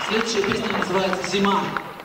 Следующая песня называется «Зима».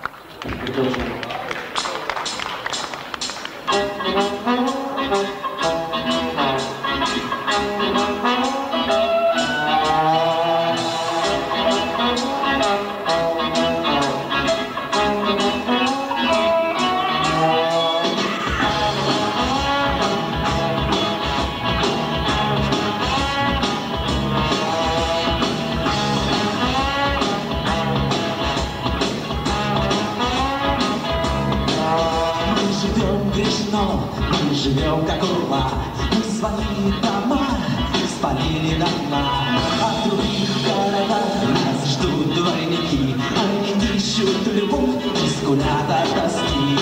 Мы живем как урла, мы свои дома спалили дотла, а в других городах нас ждут двойники, они ищут любовь и скулят от тоски.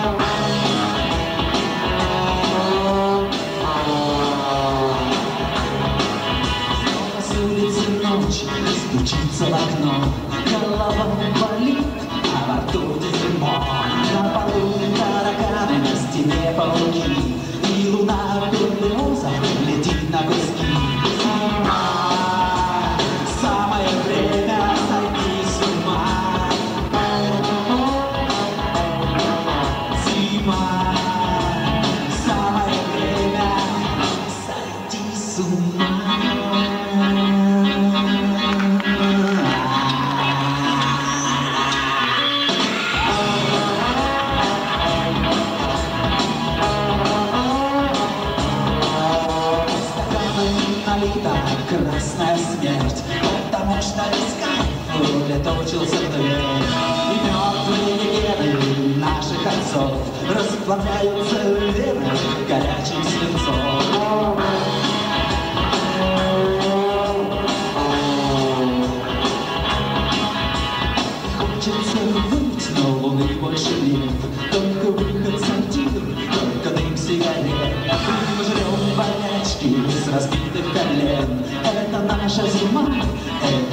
Снова с улицы ночь стучится в окно, голова болит, а во рту дерьмо. На полу тараканы, на стене пауки, и луна береза летит на куски. Самое время сойти с ума. Зима, самое время сойти с ума. Красная смерть, потому что вискарь улетучился в дверь. И мертвые легенды наших отцов расплавляются в венах горячим свинцом. Хочется выть, но луны больше нет, только выход сортир, только дым сигарет. Мы жрем вонячки с разбитых колен. Это наша зима,